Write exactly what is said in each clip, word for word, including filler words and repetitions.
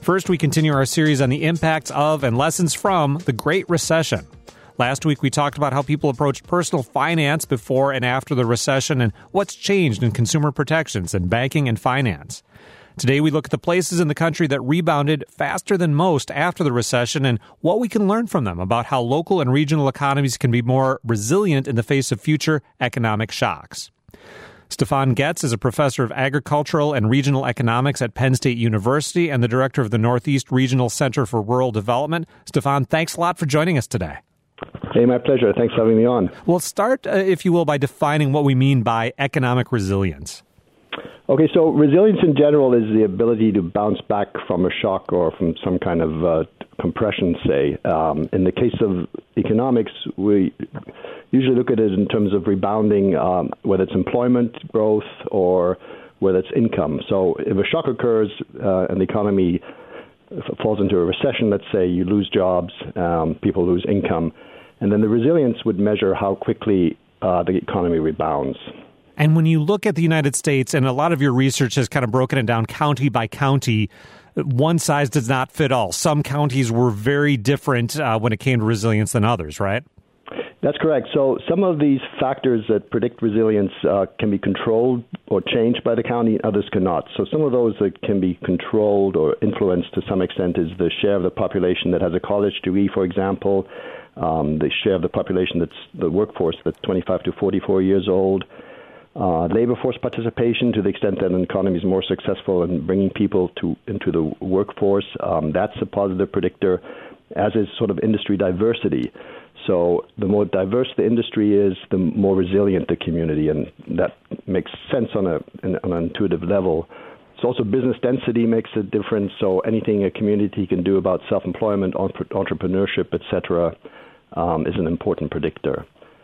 First, we continue our series on the impacts of and lessons from the Great Recession. Last week, we talked about how people approached personal finance before and after the recession and what's changed in consumer protections and banking and finance. Today, we look at the places in the country that rebounded faster than most after the recession and what we can learn from them about how local and regional economies can be more resilient in the face of future economic shocks. Stefan Getz is a professor of agricultural and regional economics at Penn State University and the director of the Northeast Regional Center for Rural Development. Stefan, thanks a lot for joining us today. Hey, my pleasure. Thanks for having me on. Well, start, uh, if you will, by defining what we mean by economic resilience. Okay, so resilience in general is the ability to bounce back from a shock or from some kind of uh, compression, say. Um, in the case of economics, we usually look at it in terms of rebounding, um, whether it's employment growth or whether it's income. So if a shock occurs uh, and the economy falls into a recession, let's say, you lose jobs, um, people lose income, and then the resilience would measure how quickly uh, the economy rebounds. And when you look at the United States, and a lot of your research has kind of broken it down county by county, one size does not fit all. Some counties were very different uh, when it came to resilience than others, right? That's correct. So some of these factors that predict resilience uh, can be controlled or changed by the county, others cannot. So some of those that can be controlled or influenced to some extent is the share of the population that has a college degree, for example, um, the share of the population that's the workforce that's twenty-five to forty-four years old, uh, labor force participation to the extent that an economy is more successful in bringing people to into the workforce. Um, that's a positive predictor, as is sort of industry diversity. So the more diverse the industry is, the more resilient the community, and that makes sense on a on an intuitive level. So also business density makes a difference. So anything a community can do about self-employment, entrepreneurship, et cetera, um, is an important predictor.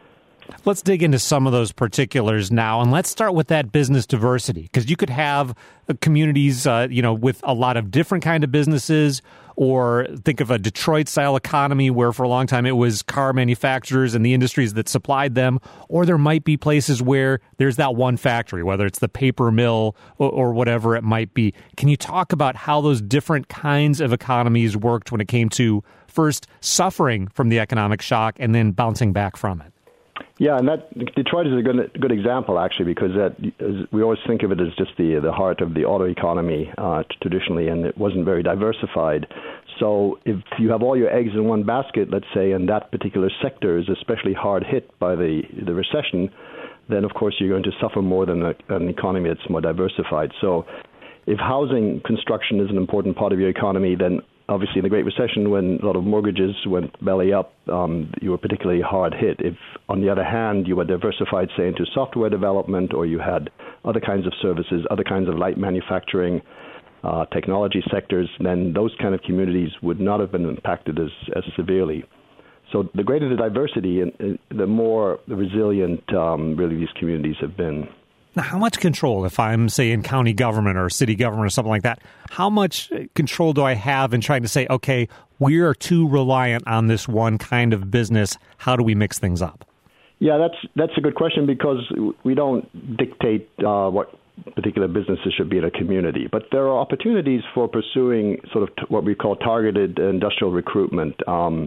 Let's dig into some of those particulars now, and let's start with that business diversity, because you could have communities, uh, you know, with a lot of different kind of businesses, or think of a Detroit-style economy where for a long time it was car manufacturers and the industries that supplied them, or there might be places where there's that one factory, whether it's the paper mill or, or whatever it might be. Can you talk about how those different kinds of economies worked when it came to first suffering from the economic shock and then bouncing back from it? Yeah, and that Detroit is a good good example, actually, because that is, we always think of it as just the the heart of the auto economy uh, traditionally, and it wasn't very diversified. So if you have all your eggs in one basket, let's say, and that particular sector is especially hard hit by the, the recession, then, of course, you're going to suffer more than a, an economy that's more diversified. So if housing construction is an important part of your economy, then obviously, in the Great Recession, when a lot of mortgages went belly up, um, you were particularly hard hit. If, on the other hand, you were diversified, say, into software development, or you had other kinds of services, other kinds of light manufacturing, uh, technology sectors, then those kind of communities would not have been impacted as, as severely. So the greater the diversity, and the more resilient um, really these communities have been. Now, how much control, if I'm, say, in county government or city government or something like that, how much control do I have in trying to say, okay, we are too reliant on this one kind of business. How do we mix things up? Yeah, that's that's a good question, because we don't dictate uh, what particular businesses should be in a community. But there are opportunities for pursuing sort of t- what we call targeted industrial recruitment. Um,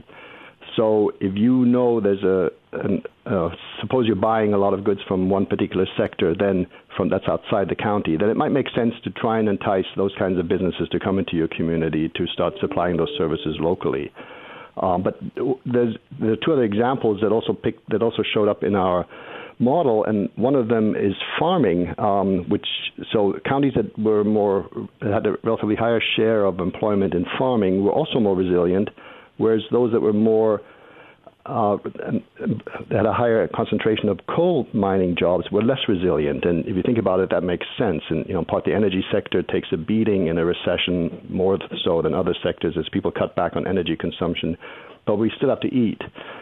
So if you know there's a, an, uh, suppose you're buying a lot of goods from one particular sector, then from that's outside the county, then it might make sense to try and entice those kinds of businesses to come into your community to start supplying those services locally. Um, but there's there are two other examples that also picked, that also showed up in our model, and one of them is farming, um, which so counties that were more had a relatively higher share of employment in farming were also more resilient, whereas those that were more uh, had a higher concentration of coal mining jobs were less resilient. And if you think about it, that makes sense. And you know, part the energy sector takes a beating in a recession more so than other sectors as people cut back on energy consumption, but we still have to eat.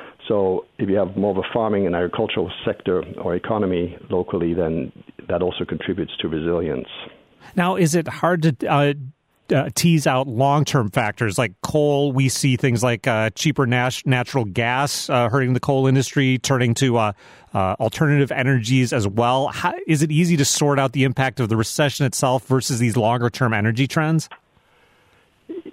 So if you have more of a farming and agricultural sector or economy locally, then that also contributes to resilience. Now, is it hard to uh, uh, tease out long-term factors like coal? We see things like uh, cheaper nat- natural gas uh, hurting the coal industry, turning to uh, uh, alternative energies as well. How, is it easy to sort out the impact of the recession itself versus these longer-term energy trends?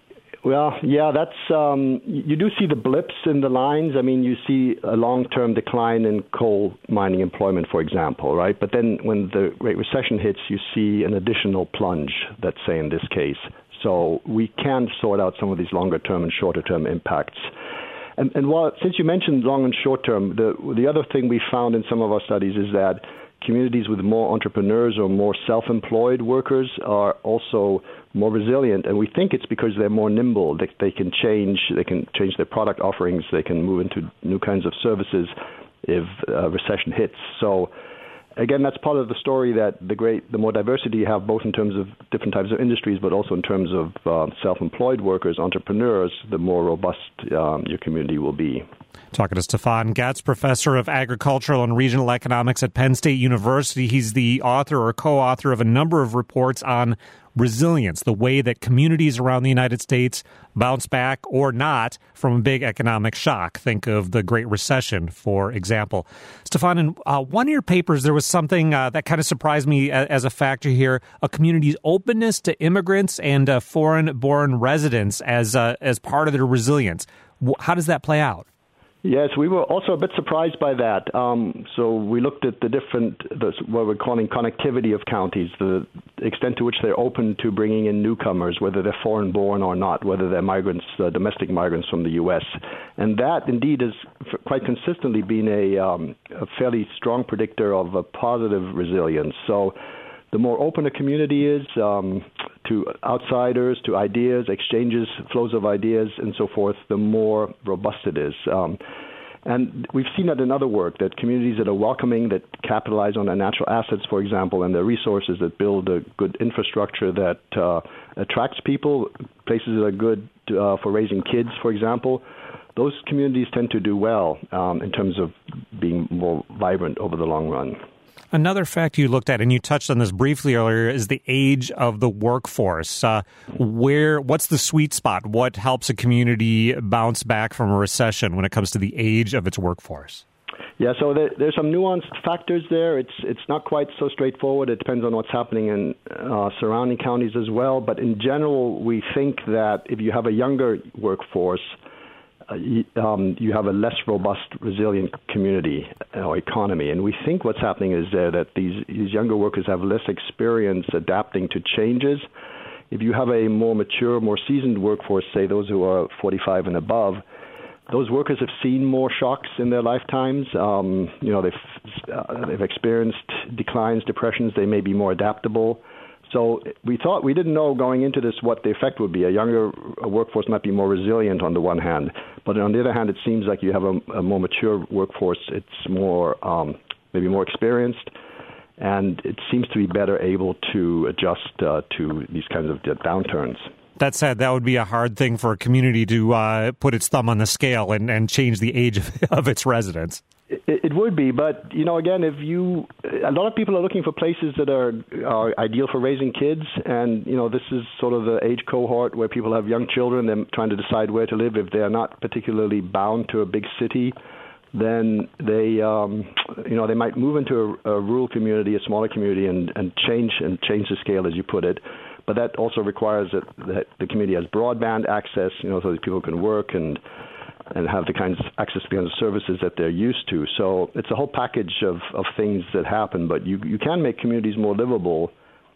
Well, yeah, that's um, you do see the blips in the lines. I mean, you see a long-term decline in coal mining employment, for example, right? But then when the Great Recession hits, you see an additional plunge, let's say in this case. So we can sort out some of these longer-term and shorter-term impacts. And, and while, since you mentioned long and short-term, the, the other thing we found in some of our studies is that communities with more entrepreneurs or more self-employed workers are also more resilient, and we think it's because they're more nimble. They, they can change. They can change their product offerings. They can move into new kinds of services if a recession hits. So, again, that's part of the story that the great, the more diversity you have, both in terms of different types of industries, but also in terms of uh, self-employed workers, entrepreneurs, the more robust um, your community will be. Talking to Stefan Gatz, professor of agricultural and regional economics at Penn State University. He's the author or co-author of a number of reports on resilience, the way that communities around the United States bounce back or not from a big economic shock. Think of the Great Recession, for example. Stefan, in uh, one of your papers, there was something uh, that kind of surprised me as, as a factor here, a community's openness to immigrants and uh, foreign-born residents as, uh, as part of their resilience. How does that play out? Yes, we were also a bit surprised by that. Um, so we looked at the different, the, what we're calling connectivity of counties, the extent to which they're open to bringing in newcomers, whether they're foreign-born or not, whether they're migrants, uh, domestic migrants from the U S. And that, indeed, has f- quite consistently been a, um, a fairly strong predictor of a positive resilience. So the more open a community is um, to outsiders, to ideas, exchanges, flows of ideas, and so forth, the more robust it is. Um, and we've seen that in other work, that communities that are welcoming, that capitalize on their natural assets, for example, and their resources, that build a good infrastructure that uh, attracts people, places that are good to, uh, for raising kids, for example, those communities tend to do well um, in terms of being more vibrant over the long run. Another fact you looked at, and you touched on this briefly earlier, is the age of the workforce. Uh, where, what's the sweet spot? What helps a community bounce back from a recession when it comes to the age of its workforce? Yeah, so there, there's some nuanced factors there. It's it's not quite so straightforward. It depends on what's happening in uh, surrounding counties as well. But in general, we think that if you have a younger workforce, Uh, you, um, you have a less robust, resilient community or economy. And we think what's happening is there that these, these younger workers have less experience adapting to changes. If you have a more mature, more seasoned workforce, say those who are forty-five and above, those workers have seen more shocks in their lifetimes. Um, you know, they've, uh, they've experienced declines, depressions. They may be more adaptable. So we thought, we didn't know going into this what the effect would be. A younger workforce might be more resilient on the one hand, but on the other hand, it seems like you have a, a more mature workforce. It's more, um, maybe more experienced, and it seems to be better able to adjust uh, to these kinds of downturns. That said, that would be a hard thing for a community to uh, put its thumb on the scale and, and change the age of, of its residents. It, it would be, but, you know, again, if you, a lot of people are looking for places that are, are ideal for raising kids, and, you know, this is sort of the age cohort where people have young children, they're trying to decide where to live. If they're not particularly bound to a big city, then they, um, you know, they might move into a, a rural community, a smaller community, and, and change and change the scale, as you put it. But that also requires that, that the community has broadband access, you know, so that people can work and and have the kinds of access to the kinds of services that they're used to. So it's a whole package of, of things that happen. But you you can make communities more livable,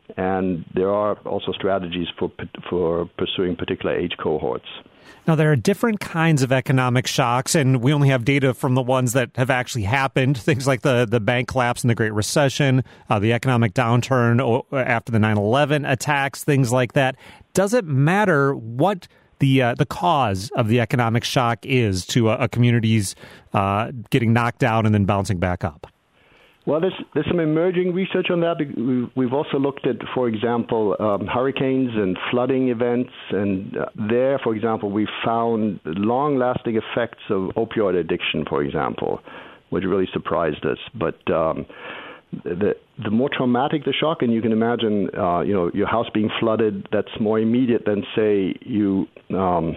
and there are also strategies for for pursuing particular age cohorts. Now, there are different kinds of economic shocks, and we only have data from the ones that have actually happened, things like the, the bank collapse and the Great Recession, uh, the economic downturn after the nine eleven attacks, things like that. Does it matter what the uh, the cause of the economic shock is to a, a community's uh, getting knocked down and then bouncing back up? Well, there's, there's some emerging research on that. We've also looked at, for example, um, hurricanes and flooding events. And uh, there, for example, we found long-lasting effects of opioid addiction, for example, which really surprised us. But um, the the more traumatic the shock, and you can imagine, uh, you know, your house being flooded, that's more immediate than, say, you um,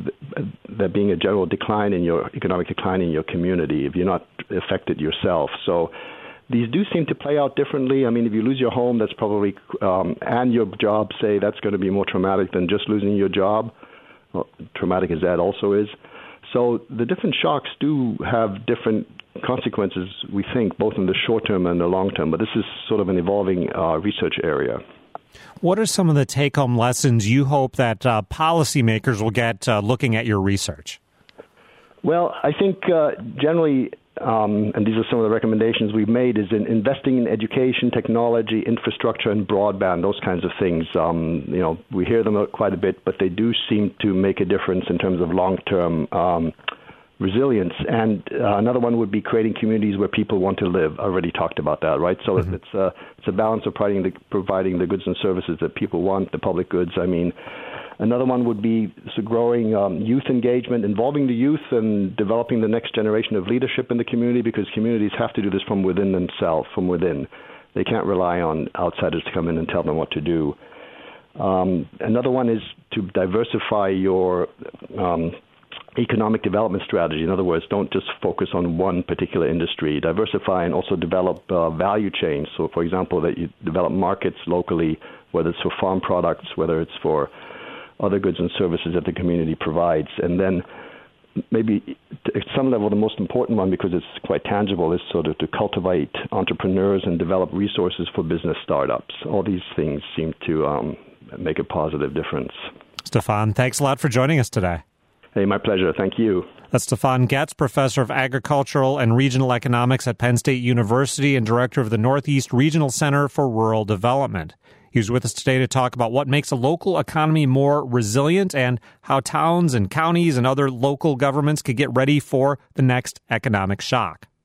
there being a general decline in your economic decline in your community if you're not affected yourself. So these do seem to play out differently. I mean, if you lose your home, that's probably, um, and your job, say, that's going to be more traumatic than just losing your job. well, traumatic as that also is. So the different shocks do have different consequences, we think, both in the short term and the long term. But this is sort of an evolving uh, research area. What are some of the take-home lessons you hope that uh, policymakers will get uh, looking at your research? Well, I think uh, generally, um, and these are some of the recommendations we've made, is in investing in education, technology, infrastructure, and broadband, those kinds of things. Um, you know, we hear them quite a bit, but they do seem to make a difference in terms of long-term um, resilience. And uh, another one would be creating communities where people want to live. I already talked about that, right? So mm-hmm. it's, a, it's a balance of providing the, providing the goods and services that people want, the public goods, I mean. Another one would be so growing um, youth engagement, involving the youth and developing the next generation of leadership in the community, because communities have to do this from within themselves, from within. They can't rely on outsiders to come in and tell them what to do. Um, another one is to diversify your um, economic development strategy. In other words, don't just focus on one particular industry. Diversify and also develop uh, value chains. So, for example, that you develop markets locally, whether it's for farm products, whether it's for other goods and services that the community provides. And then maybe at some level the most important one, because it's quite tangible, is sort of to cultivate entrepreneurs and develop resources for business startups. All these things seem to um, make a positive difference. Stefan, thanks a lot for joining us today. Hey, my pleasure. Thank you. That's Stefan Goetz, professor of agricultural and regional economics at Penn State University and director of the Northeast Regional Center for Rural Development. He was with us today to talk about what makes a local economy more resilient and how towns and counties and other local governments could get ready for the next economic shock.